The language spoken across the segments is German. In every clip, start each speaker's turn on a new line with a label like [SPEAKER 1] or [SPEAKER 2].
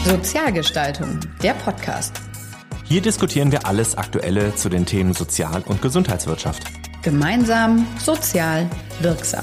[SPEAKER 1] Sozialgestaltung, der Podcast.
[SPEAKER 2] Hier diskutieren wir alles Aktuelle zu den Themen Sozial- und Gesundheitswirtschaft.
[SPEAKER 1] Gemeinsam, sozial, wirksam.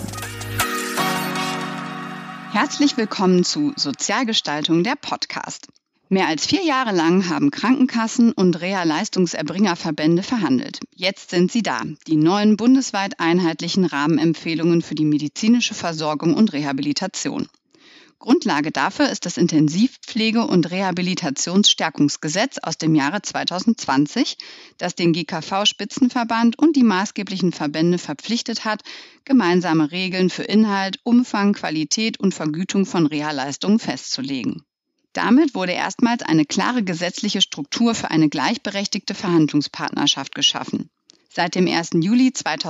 [SPEAKER 3] Herzlich willkommen zu Sozialgestaltung, der Podcast. Mehr als 4 Jahre lang haben Krankenkassen und Reha-Leistungserbringerverbände verhandelt. Jetzt sind sie da, die neuen bundesweit einheitlichen Rahmenempfehlungen für die medizinische Versorgung und Rehabilitation. Grundlage dafür ist das Intensivpflege- und Rehabilitationsstärkungsgesetz aus dem Jahre 2020, das den GKV-Spitzenverband und die maßgeblichen Verbände verpflichtet hat, gemeinsame Regeln für Inhalt, Umfang, Qualität und Vergütung von Reha-Leistungen festzulegen. Damit wurde erstmals eine klare gesetzliche Struktur für eine gleichberechtigte Verhandlungspartnerschaft geschaffen. Seit dem 1. Juli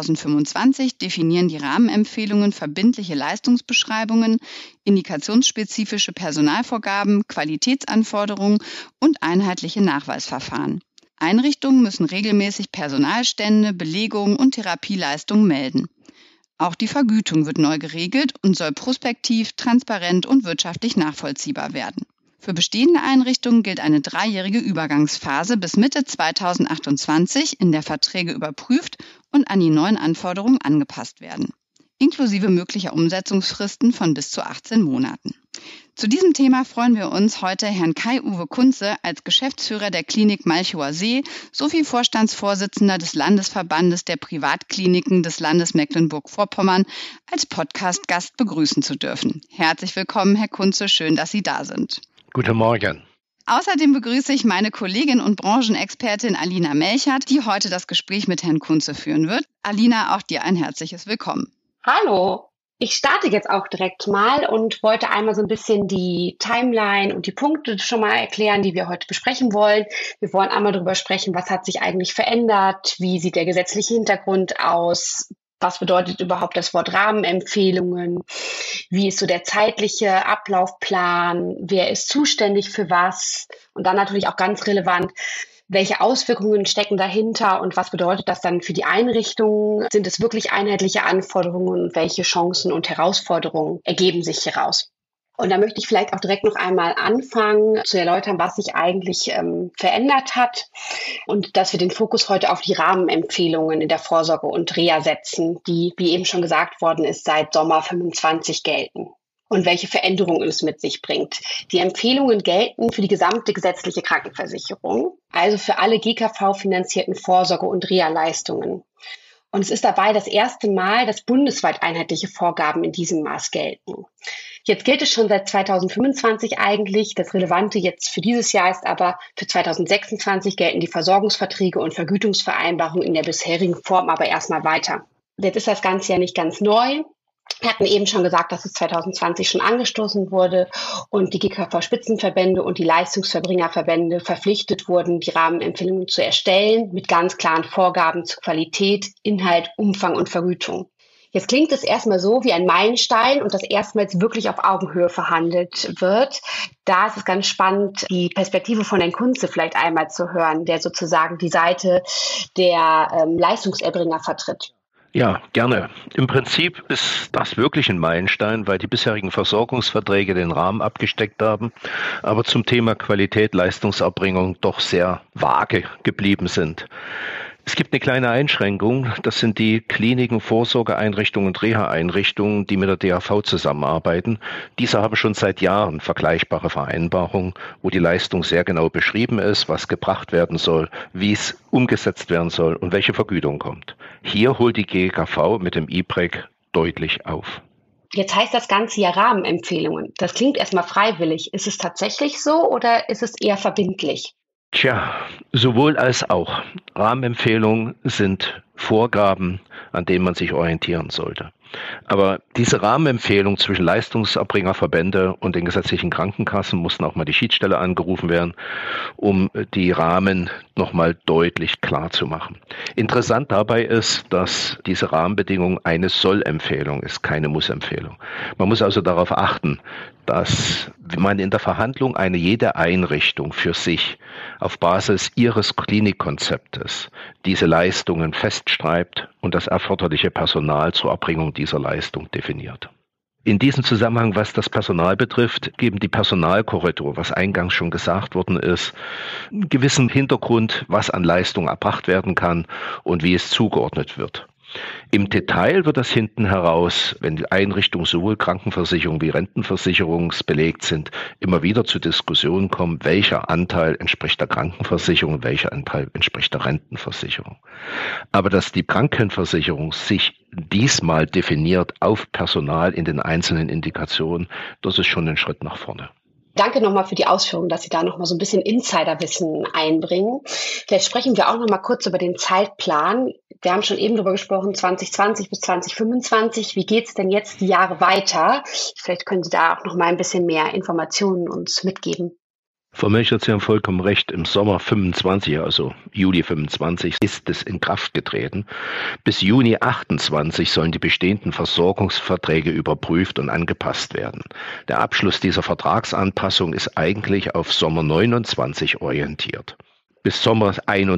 [SPEAKER 3] 2025 definieren die Rahmenempfehlungen verbindliche Leistungsbeschreibungen, indikationsspezifische Personalvorgaben, Qualitätsanforderungen und einheitliche Nachweisverfahren. Einrichtungen müssen regelmäßig Personalstände, Belegungen und Therapieleistungen melden. Auch die Vergütung wird neu geregelt und soll prospektiv, transparent und wirtschaftlich nachvollziehbar werden. Für bestehende Einrichtungen gilt eine 3-jährige Übergangsphase bis Mitte 2028, in der Verträge überprüft und an die neuen Anforderungen angepasst werden, inklusive möglicher Umsetzungsfristen von bis zu 18 Monaten. Zu diesem Thema freuen wir uns heute Herrn Kai-Uwe Kunze als Geschäftsführer der Klinik Malchower See sowie Vorstandsvorsitzender des Landesverbandes der Privatkliniken des Landes Mecklenburg-Vorpommern als Podcast-Gast begrüßen zu dürfen. Herzlich willkommen, Herr Kunze, schön, dass Sie da sind.
[SPEAKER 4] Guten Morgen.
[SPEAKER 3] Außerdem begrüße ich meine Kollegin und Branchenexpertin Alina Melchert, die heute das Gespräch mit Herrn Kunze führen wird. Alina, auch dir ein herzliches Willkommen.
[SPEAKER 5] Hallo. Ich starte jetzt auch direkt mal und wollte einmal so ein bisschen die Timeline und die Punkte schon mal erklären, die wir heute besprechen wollen. Wir wollen einmal darüber sprechen, was hat sich eigentlich verändert, wie sieht der gesetzliche Hintergrund aus, was bedeutet überhaupt das Wort Rahmenempfehlungen, wie ist so der zeitliche Ablaufplan, wer ist zuständig für was und dann natürlich auch ganz relevant, welche Auswirkungen stecken dahinter und was bedeutet das dann für die Einrichtungen? Sind es wirklich einheitliche Anforderungen und welche Chancen und Herausforderungen ergeben sich hieraus? Und da möchte ich vielleicht auch direkt noch einmal anfangen zu erläutern, was sich eigentlich verändert hat und dass wir den Fokus heute auf die Rahmenempfehlungen in der Vorsorge und Reha setzen, die, wie eben schon gesagt worden ist, seit Sommer 25 gelten. Und welche Veränderungen es mit sich bringt. Die Empfehlungen gelten für die gesamte gesetzliche Krankenversicherung, also für alle GKV-finanzierten Vorsorge- und Reha-Leistungen. Und es ist dabei das erste Mal, dass bundesweit einheitliche Vorgaben in diesem Maß gelten. Jetzt gilt es schon seit 2025 eigentlich. Das Relevante jetzt für dieses Jahr ist aber, für 2026 gelten die Versorgungsverträge und Vergütungsvereinbarungen in der bisherigen Form aber erstmal weiter. Jetzt ist das Ganze ja nicht ganz neu. Wir hatten eben schon gesagt, dass es 2020 schon angestoßen wurde und die GKV-Spitzenverbände und die Leistungserbringerverbände verpflichtet wurden, die Rahmenempfehlungen zu erstellen mit ganz klaren Vorgaben zu Qualität, Inhalt, Umfang und Vergütung. Jetzt klingt es erstmal so wie ein Meilenstein und dass erstmals wirklich auf Augenhöhe verhandelt wird. Da ist es ganz spannend, die Perspektive von Herrn Kunze vielleicht einmal zu hören, der sozusagen die Seite der Leistungserbringer vertritt.
[SPEAKER 4] Ja, gerne. Im Prinzip ist das wirklich ein Meilenstein, weil die bisherigen Versorgungsverträge den Rahmen abgesteckt haben, aber zum Thema Qualität, Leistungserbringung doch sehr vage geblieben sind. Es gibt eine kleine Einschränkung, das sind die Kliniken, Vorsorgeeinrichtungen und Reha-Einrichtungen, die mit der DAV zusammenarbeiten. Diese haben schon seit Jahren vergleichbare Vereinbarungen, wo die Leistung sehr genau beschrieben ist, was gebracht werden soll, wie es umgesetzt werden soll und welche Vergütung kommt. Hier holt die GKV mit dem IPREC deutlich auf.
[SPEAKER 5] Jetzt heißt das Ganze ja Rahmenempfehlungen. Das klingt erstmal freiwillig. Ist es tatsächlich so oder ist es eher verbindlich?
[SPEAKER 4] Tja, sowohl als auch. Rahmenempfehlungen sind Vorgaben, an denen man sich orientieren sollte. Aber diese Rahmenempfehlung zwischen Leistungserbringerverbände und den gesetzlichen Krankenkassen mussten auch mal die Schiedsstelle angerufen werden, um die Rahmen nochmal deutlich klar zu machen. Interessant dabei ist, dass diese Rahmenbedingung eine Soll-Empfehlung ist, keine Muss-Empfehlung. Man muss also darauf achten, dass man in der Verhandlung jede Einrichtung für sich auf Basis ihres Klinikkonzeptes diese Leistungen festschreibt und das erforderliche Personal zur Erbringung dieser Leistung definiert. In diesem Zusammenhang, was das Personal betrifft, geben die Personalkorridore, was eingangs schon gesagt worden ist, einen gewissen Hintergrund, was an Leistung erbracht werden kann und wie es zugeordnet wird. Im Detail wird das hinten heraus, wenn die Einrichtungen sowohl Krankenversicherung wie Rentenversicherungsbelegt sind, immer wieder zu Diskussionen kommen, welcher Anteil entspricht der Krankenversicherung und welcher Anteil entspricht der Rentenversicherung. Aber dass die Krankenversicherung sich diesmal definiert auf Personal in den einzelnen Indikationen, das ist schon ein Schritt nach vorne.
[SPEAKER 5] Danke nochmal für die Ausführung, dass Sie da nochmal so ein bisschen Insiderwissen einbringen. Vielleicht sprechen wir auch nochmal kurz über den Zeitplan. Wir haben schon eben darüber gesprochen, 2020 bis 2025. Wie geht es denn jetzt die Jahre weiter? Vielleicht können Sie da auch nochmal ein bisschen mehr Informationen uns mitgeben.
[SPEAKER 4] Frau Melchert, Sie haben vollkommen recht. Im Sommer 25, also Juli 25, ist es in Kraft getreten. Bis Juni 28 sollen die bestehenden Versorgungsverträge überprüft und angepasst werden. Der Abschluss dieser Vertragsanpassung ist eigentlich auf Sommer 29 orientiert. Bis Sommer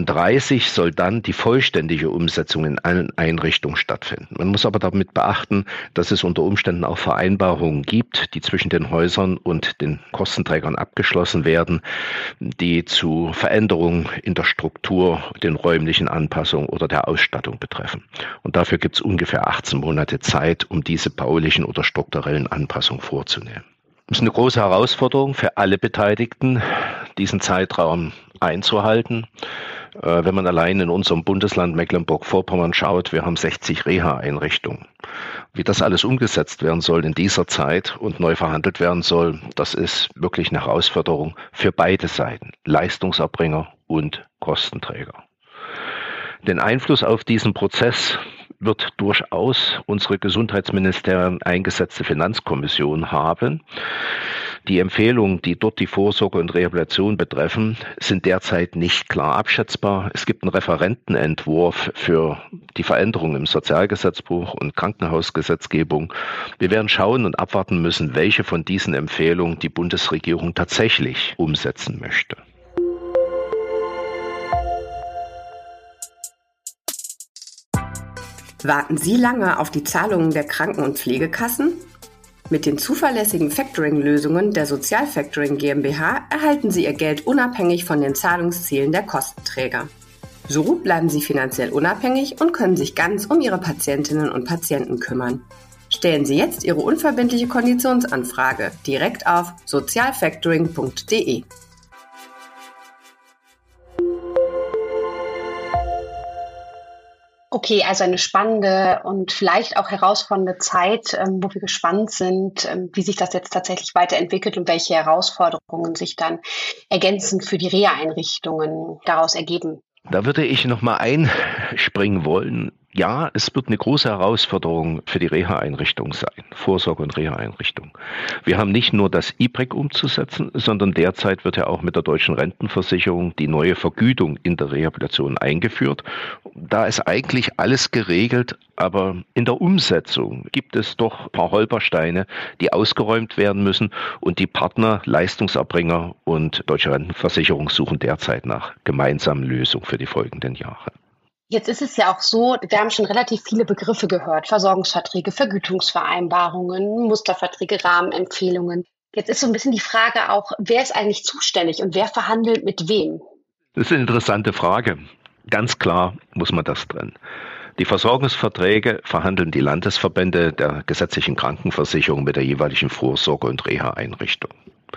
[SPEAKER 4] 31 soll dann die vollständige Umsetzung in allen Einrichtungen stattfinden. Man muss aber damit beachten, dass es unter Umständen auch Vereinbarungen gibt, die zwischen den Häusern und den Kostenträgern abgeschlossen werden, die zu Veränderungen in der Struktur, den räumlichen Anpassungen oder der Ausstattung betreffen. Und dafür gibt es ungefähr 18 Monate Zeit, um diese baulichen oder strukturellen Anpassungen vorzunehmen. Es ist eine große Herausforderung für alle Beteiligten, diesen Zeitraum einzuhalten. Wenn man allein in unserem Bundesland Mecklenburg-Vorpommern schaut, wir haben 60 Reha-Einrichtungen. Wie das alles umgesetzt werden soll in dieser Zeit und neu verhandelt werden soll, das ist wirklich eine Herausforderung für beide Seiten, Leistungserbringer und Kostenträger. Den Einfluss auf diesen Prozess wird durchaus unsere Gesundheitsministerien eingesetzte Finanzkommission haben. Die Empfehlungen, die dort die Vorsorge und Rehabilitation betreffen, sind derzeit nicht klar abschätzbar. Es gibt einen Referentenentwurf für die Veränderungen im Sozialgesetzbuch und Krankenhausgesetzgebung. Wir werden schauen und abwarten müssen, welche von diesen Empfehlungen die Bundesregierung tatsächlich umsetzen möchte.
[SPEAKER 6] Warten Sie lange auf die Zahlungen der Kranken- und Pflegekassen? Mit den zuverlässigen Factoring-Lösungen der Sozialfactoring GmbH erhalten Sie Ihr Geld unabhängig von den Zahlungszielen der Kostenträger. So bleiben Sie finanziell unabhängig und können sich ganz um Ihre Patientinnen und Patienten kümmern. Stellen Sie jetzt Ihre unverbindliche Konditionsanfrage direkt auf sozialfactoring.de.
[SPEAKER 5] Okay, also eine spannende und vielleicht auch herausfordernde Zeit, wo wir gespannt sind, wie sich das jetzt tatsächlich weiterentwickelt und welche Herausforderungen sich dann ergänzend für die Reha-Einrichtungen daraus ergeben.
[SPEAKER 4] Da würde ich nochmal einspringen wollen. Ja, es wird eine große Herausforderung für die Reha-Einrichtung sein, Vorsorge- und Reha-Einrichtung. Wir haben nicht nur das IPREC umzusetzen, sondern derzeit wird ja auch mit der Deutschen Rentenversicherung die neue Vergütung in der Rehabilitation eingeführt. Da ist eigentlich alles geregelt, aber in der Umsetzung gibt es doch ein paar Holpersteine, die ausgeräumt werden müssen und die Partner, Leistungserbringer und Deutsche Rentenversicherung suchen derzeit nach gemeinsamen Lösungen für die folgenden Jahre.
[SPEAKER 5] Jetzt ist es ja auch so, wir haben schon relativ viele Begriffe gehört, Versorgungsverträge, Vergütungsvereinbarungen, Musterverträge, Rahmenempfehlungen. Jetzt ist so ein bisschen die Frage auch, wer ist eigentlich zuständig und wer verhandelt mit wem?
[SPEAKER 4] Das ist eine interessante Frage. Ganz klar muss man das trennen. Die Versorgungsverträge verhandeln die Landesverbände der gesetzlichen Krankenversicherung mit der jeweiligen Vorsorge- und Reha-Einrichtung.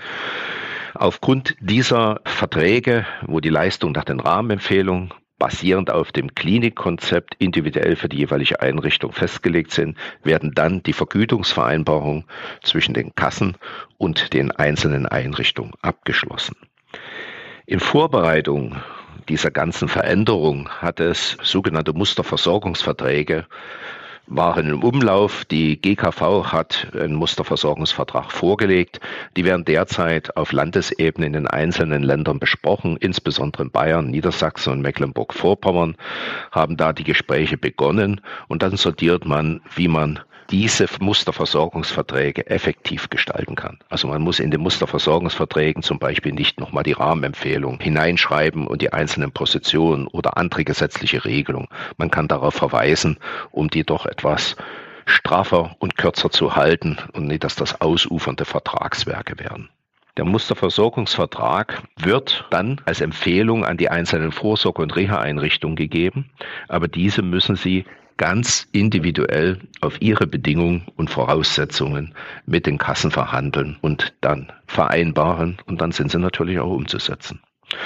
[SPEAKER 4] Aufgrund dieser Verträge, wo die Leistung nach den Rahmenempfehlungen basierend auf dem Klinikkonzept individuell für die jeweilige Einrichtung festgelegt sind, werden dann die Vergütungsvereinbarungen zwischen den Kassen und den einzelnen Einrichtungen abgeschlossen. In Vorbereitung dieser ganzen Veränderung hat es sogenannte Musterversorgungsverträge waren im Umlauf. Die GKV hat einen Musterversorgungsvertrag vorgelegt. Die werden derzeit auf Landesebene in den einzelnen Ländern besprochen, insbesondere in Bayern, Niedersachsen und Mecklenburg-Vorpommern haben da die Gespräche begonnen und dann sortiert man, wie man diese Musterversorgungsverträge effektiv gestalten kann. Also man muss in den Musterversorgungsverträgen zum Beispiel nicht nochmal die Rahmenempfehlung hineinschreiben und die einzelnen Positionen oder andere gesetzliche Regelungen. Man kann darauf verweisen, um die doch etwas straffer und kürzer zu halten und nicht, dass das ausufernde Vertragswerke werden. Der Musterversorgungsvertrag wird dann als Empfehlung an die einzelnen Vorsorge- und Reha-Einrichtungen gegeben, aber diese müssen sie ganz individuell auf ihre Bedingungen und Voraussetzungen mit den Kassen verhandeln und dann vereinbaren, und dann sind sie natürlich auch umzusetzen.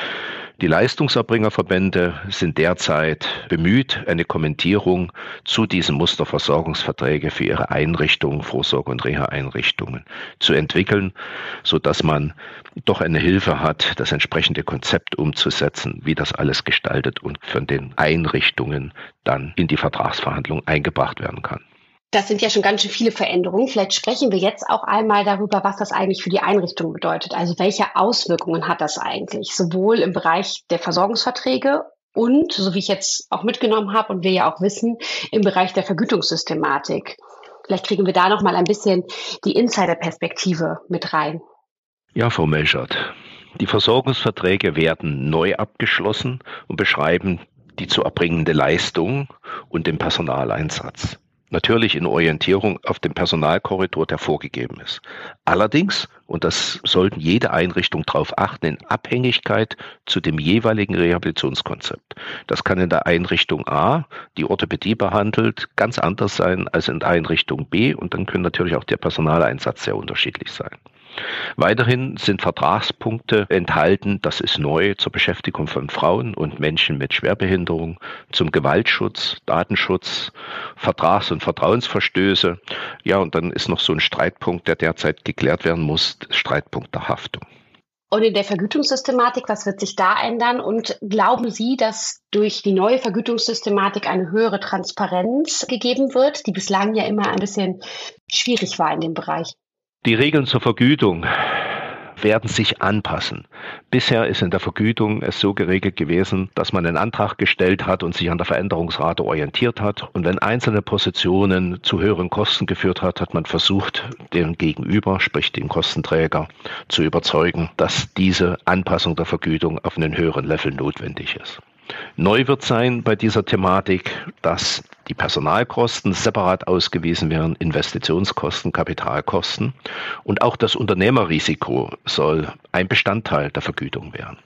[SPEAKER 4] Die Leistungserbringerverbände sind derzeit bemüht, eine Kommentierung zu diesen Musterversorgungsverträgen für ihre Einrichtungen, Vorsorge- und Reha-Einrichtungen zu entwickeln, sodass man doch eine Hilfe hat, das entsprechende Konzept umzusetzen, wie das alles gestaltet und von den Einrichtungen dann in die Vertragsverhandlung eingebracht werden kann.
[SPEAKER 5] Das sind ja schon ganz schön viele Veränderungen. Vielleicht sprechen wir jetzt auch einmal darüber, was das eigentlich für die Einrichtung bedeutet. Also welche Auswirkungen hat das eigentlich, sowohl im Bereich der Versorgungsverträge und, so wie ich jetzt auch mitgenommen habe und wir ja auch wissen, im Bereich der Vergütungssystematik. Vielleicht kriegen wir da noch mal ein bisschen die Insiderperspektive mit rein.
[SPEAKER 4] Ja, Frau Melchert, die Versorgungsverträge werden neu abgeschlossen und beschreiben die zu erbringende Leistung und den Personaleinsatz. Natürlich in Orientierung auf den Personalkorridor, der vorgegeben ist. Allerdings, und das sollten jede Einrichtung darauf achten, in Abhängigkeit zu dem jeweiligen Rehabilitationskonzept. Das kann in der Einrichtung A, die Orthopädie behandelt, ganz anders sein als in der Einrichtung B, und dann können natürlich auch der Personaleinsatz sehr unterschiedlich sein. Weiterhin sind Vertragspunkte enthalten, das ist neu, zur Beschäftigung von Frauen und Menschen mit Schwerbehinderung, zum Gewaltschutz, Datenschutz, Vertrags- und Vertrauensverstöße. Ja, und dann ist noch so ein Streitpunkt, der derzeit geklärt werden muss, Streitpunkt der Haftung.
[SPEAKER 5] Und in der Vergütungssystematik, was wird sich da ändern? Und glauben Sie, dass durch die neue Vergütungssystematik eine höhere Transparenz gegeben wird, die bislang ja immer ein bisschen schwierig war in dem Bereich?
[SPEAKER 4] Die Regeln zur Vergütung werden sich anpassen. Bisher ist in der Vergütung es so geregelt gewesen, dass man einen Antrag gestellt hat und sich an der Veränderungsrate orientiert hat. Und wenn einzelne Positionen zu höheren Kosten geführt hat, hat man versucht, den Gegenüber, sprich den Kostenträger, zu überzeugen, dass diese Anpassung der Vergütung auf einen höheren Level notwendig ist. Neu wird sein bei dieser Thematik, dass die Personalkosten separat ausgewiesen werden, Investitionskosten, Kapitalkosten, und auch das Unternehmerrisiko soll ein Bestandteil der Vergütung werden.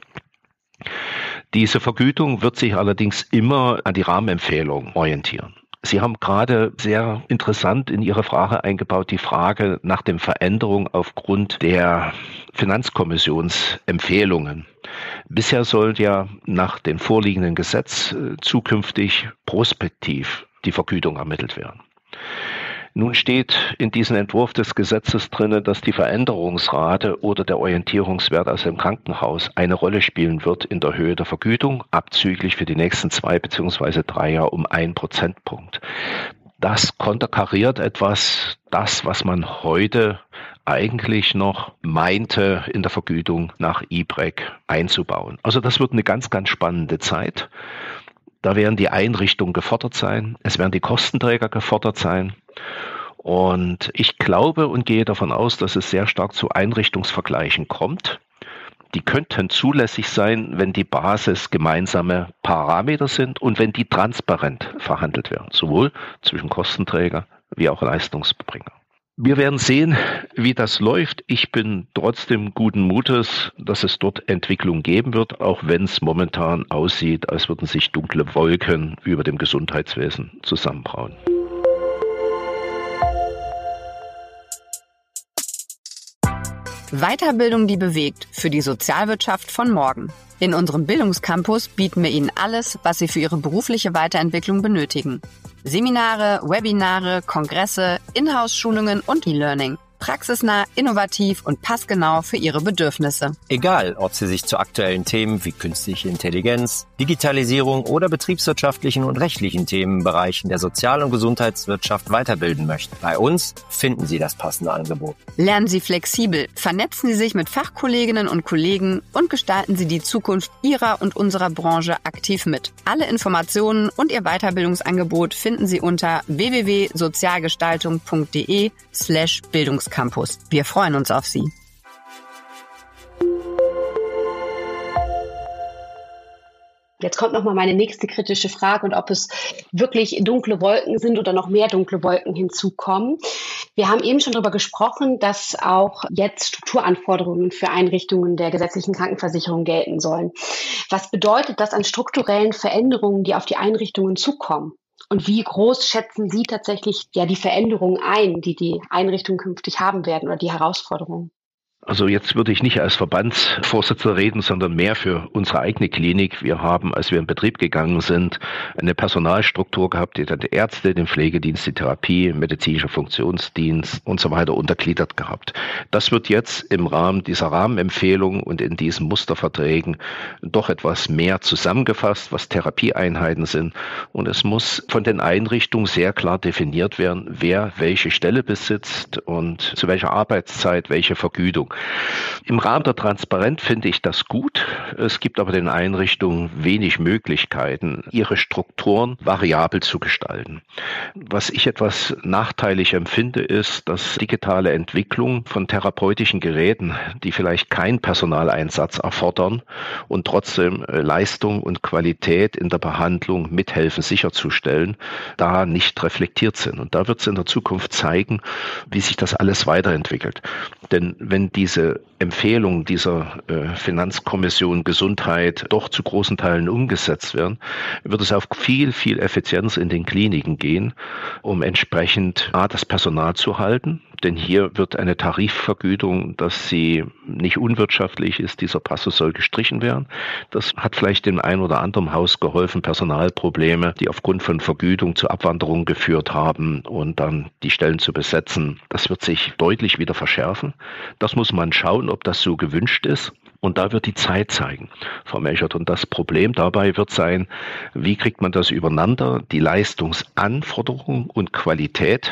[SPEAKER 4] Diese Vergütung wird sich allerdings immer an die Rahmenempfehlung orientieren. Sie haben gerade sehr interessant in Ihre Frage eingebaut, die Frage nach den Veränderungen aufgrund der Finanzkommissionsempfehlungen. Bisher soll ja nach dem vorliegenden Gesetz zukünftig prospektiv die Vergütung ermittelt werden. Nun steht in diesem Entwurf des Gesetzes drin, dass die Veränderungsrate oder der Orientierungswert aus dem Krankenhaus eine Rolle spielen wird in der Höhe der Vergütung, abzüglich für die nächsten 2 bzw. 3 Jahre um 1 Prozentpunkt. Das konterkariert etwas das, was man heute eigentlich noch meinte, in der Vergütung nach IBREC einzubauen. Also das wird eine ganz, ganz spannende Zeit. Da werden die Einrichtungen gefordert sein, es werden die Kostenträger gefordert sein. Und ich glaube und gehe davon aus, dass es sehr stark zu Einrichtungsvergleichen kommt. Die könnten zulässig sein, wenn die Basis gemeinsame Parameter sind und wenn die transparent verhandelt werden, sowohl zwischen Kostenträger wie auch Leistungsbringer. Wir werden sehen, wie das läuft. Ich bin trotzdem guten Mutes, dass es dort Entwicklung geben wird, auch wenn es momentan aussieht, als würden sich dunkle Wolken über dem Gesundheitswesen zusammenbrauen.
[SPEAKER 1] Weiterbildung, die bewegt, für die Sozialwirtschaft von morgen. In unserem Bildungscampus bieten wir Ihnen alles, was Sie für Ihre berufliche Weiterentwicklung benötigen. Seminare, Webinare, Kongresse, Inhouse-Schulungen und E-Learning. Praxisnah, innovativ und passgenau für Ihre Bedürfnisse.
[SPEAKER 7] Egal, ob Sie sich zu aktuellen Themen wie künstliche Intelligenz, Digitalisierung oder betriebswirtschaftlichen und rechtlichen Themenbereichen der Sozial- und Gesundheitswirtschaft weiterbilden möchten. Bei uns finden Sie das passende Angebot.
[SPEAKER 1] Lernen Sie flexibel, vernetzen Sie sich mit Fachkolleginnen und Kollegen und gestalten Sie die Zukunft Ihrer und unserer Branche aktiv mit. Alle Informationen und Ihr Weiterbildungsangebot finden Sie unter www.sozialgestaltung.de/Bildungscampus. Wir freuen uns auf Sie.
[SPEAKER 5] Jetzt kommt nochmal meine nächste kritische Frage und ob es wirklich dunkle Wolken sind oder noch mehr dunkle Wolken hinzukommen. Wir haben eben schon darüber gesprochen, dass auch jetzt Strukturanforderungen für Einrichtungen der gesetzlichen Krankenversicherung gelten sollen. Was bedeutet das an strukturellen Veränderungen, die auf die Einrichtungen zukommen? Und wie groß schätzen Sie tatsächlich die Veränderungen ein, die die Einrichtungen künftig haben werden oder die Herausforderungen?
[SPEAKER 4] Also jetzt würde ich nicht als Verbandsvorsitzender reden, sondern mehr für unsere eigene Klinik. Wir haben, als wir in Betrieb gegangen sind, eine Personalstruktur gehabt, die dann die Ärzte, den Pflegedienst, die Therapie, medizinischer Funktionsdienst und so weiter untergliedert gehabt. Das wird jetzt im Rahmen dieser Rahmenempfehlung und in diesen Musterverträgen doch etwas mehr zusammengefasst, was Therapieeinheiten sind. Und es muss von den Einrichtungen sehr klar definiert werden, wer welche Stelle besitzt und zu welcher Arbeitszeit welche Vergütung. Im Rahmen der Transparenz finde ich das gut. Es gibt aber den Einrichtungen wenig Möglichkeiten, ihre Strukturen variabel zu gestalten. Was ich etwas nachteilig empfinde, ist, dass digitale Entwicklung von therapeutischen Geräten, die vielleicht keinen Personaleinsatz erfordern und trotzdem Leistung und Qualität in der Behandlung mithelfen sicherzustellen, da nicht reflektiert sind. Und da wird es in der Zukunft zeigen, wie sich das alles weiterentwickelt. Denn wenn diese Empfehlungen dieser Finanzkommission Gesundheit doch zu großen Teilen umgesetzt werden, wird es auf viel, viel Effizienz in den Kliniken gehen, um entsprechend das Personal zu halten. Denn hier wird eine Tarifvergütung, dass sie nicht unwirtschaftlich ist, dieser Passus soll gestrichen werden. Das hat vielleicht dem einen oder anderen Haus geholfen, Personalprobleme, die aufgrund von Vergütung zu Abwanderung geführt haben und dann die Stellen zu besetzen. Das wird sich deutlich wieder verschärfen. Das muss man schauen, ob das so gewünscht ist. Und da wird die Zeit zeigen, Frau Melchert. Und das Problem dabei wird sein, wie kriegt man das übereinander, die Leistungsanforderung und Qualität.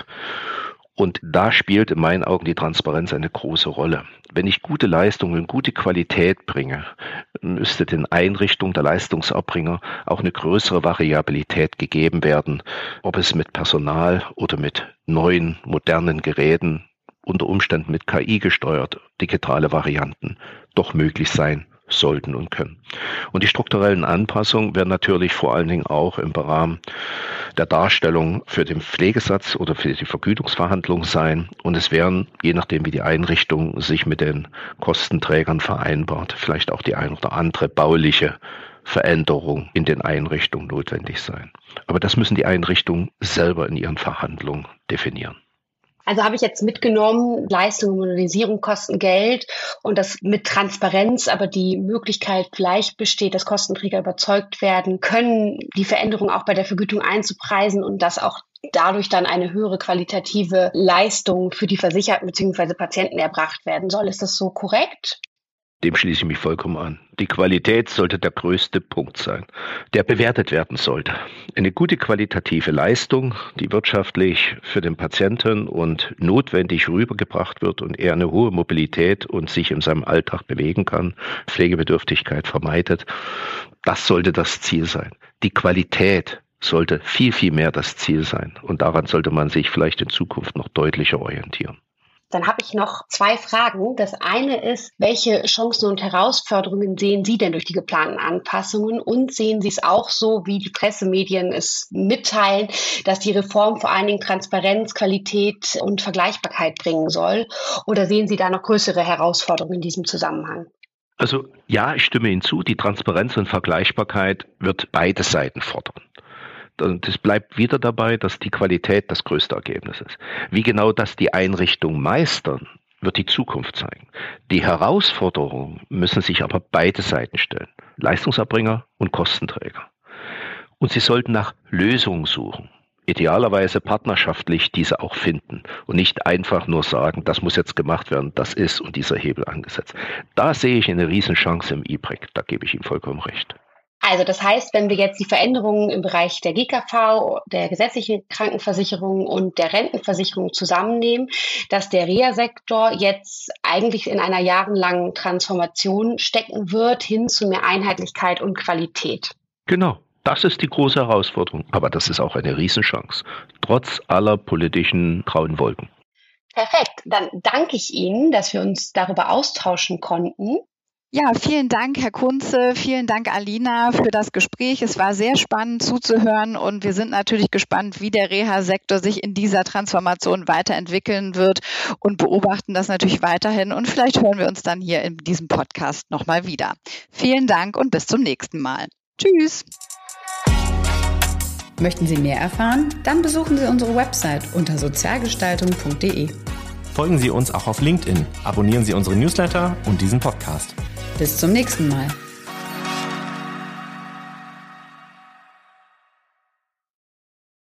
[SPEAKER 4] Und da spielt in meinen Augen die Transparenz eine große Rolle. Wenn ich gute Leistung und gute Qualität bringe, müsste den Einrichtungen der Leistungserbringer auch eine größere Variabilität gegeben werden, ob es mit Personal oder mit neuen, modernen Geräten, unter Umständen mit KI gesteuert, digitale Varianten, doch möglich sein sollten und können. Und die strukturellen Anpassungen werden natürlich vor allen Dingen auch im Rahmen der Darstellung für den Pflegesatz oder für die Vergütungsverhandlung sein. Und es werden, je nachdem wie die Einrichtung sich mit den Kostenträgern vereinbart, vielleicht auch die ein oder andere bauliche Veränderung in den Einrichtungen notwendig sein. Aber das müssen die Einrichtungen selber in ihren Verhandlungen definieren.
[SPEAKER 5] Also habe ich jetzt mitgenommen, Leistung, Modernisierung kosten Geld und das mit Transparenz, aber die Möglichkeit vielleicht besteht, dass Kostenträger überzeugt werden können, die Veränderung auch bei der Vergütung einzupreisen und dass auch dadurch dann eine höhere qualitative Leistung für die Versicherten bzw. Patienten erbracht werden soll. Ist das so korrekt?
[SPEAKER 4] Dem schließe ich mich vollkommen an. Die Qualität sollte der größte Punkt sein, der bewertet werden sollte. Eine gute qualitative Leistung, die wirtschaftlich für den Patienten und notwendig rübergebracht wird und er eine hohe Mobilität und sich in seinem Alltag bewegen kann, Pflegebedürftigkeit vermeidet, das sollte das Ziel sein. Die Qualität sollte viel, viel mehr das Ziel sein und daran sollte man sich vielleicht in Zukunft noch deutlicher orientieren.
[SPEAKER 5] Dann habe ich noch 2 Fragen. Das eine ist, welche Chancen und Herausforderungen sehen Sie denn durch die geplanten Anpassungen? Und sehen Sie es auch so, wie die Pressemedien es mitteilen, dass die Reform vor allen Dingen Transparenz, Qualität und Vergleichbarkeit bringen soll? Oder sehen Sie da noch größere Herausforderungen in diesem Zusammenhang?
[SPEAKER 4] Also ja, ich stimme Ihnen zu, die Transparenz und Vergleichbarkeit wird beide Seiten fordern. Und es bleibt wieder dabei, dass die Qualität das größte Ergebnis ist. Wie genau das die Einrichtungen meistern, wird die Zukunft zeigen. Die Herausforderungen müssen sich aber beide Seiten stellen. Leistungserbringer und Kostenträger. Und sie sollten nach Lösungen suchen. Idealerweise partnerschaftlich diese auch finden und nicht einfach nur sagen, das muss jetzt gemacht werden, das ist und dieser Hebel angesetzt. Da sehe ich eine Riesenchance im IPREC, da gebe ich Ihnen vollkommen recht.
[SPEAKER 5] Also das heißt, wenn wir jetzt die Veränderungen im Bereich der GKV, der gesetzlichen Krankenversicherung und der Rentenversicherung zusammennehmen, dass der Reha-Sektor jetzt eigentlich in einer jahrelangen Transformation stecken wird, hin zu mehr Einheitlichkeit und Qualität.
[SPEAKER 4] Genau, das ist die große Herausforderung. Aber das ist auch eine Riesenchance, trotz aller politischen grauen Wolken.
[SPEAKER 5] Perfekt, dann danke ich Ihnen, dass wir uns darüber austauschen konnten.
[SPEAKER 3] Ja, vielen Dank, Herr Kunze, vielen Dank, Alina, für das Gespräch. Es war sehr spannend zuzuhören und wir sind natürlich gespannt, wie der Reha-Sektor sich in dieser Transformation weiterentwickeln wird und beobachten das natürlich weiterhin und vielleicht hören wir uns dann hier in diesem Podcast nochmal wieder. Vielen Dank und bis zum nächsten Mal. Tschüss.
[SPEAKER 1] Möchten Sie mehr erfahren? Dann besuchen Sie unsere Website unter sozialgestaltung.de.
[SPEAKER 2] Folgen Sie uns auch auf LinkedIn, abonnieren Sie unsere Newsletter und diesen Podcast.
[SPEAKER 1] Bis zum nächsten Mal.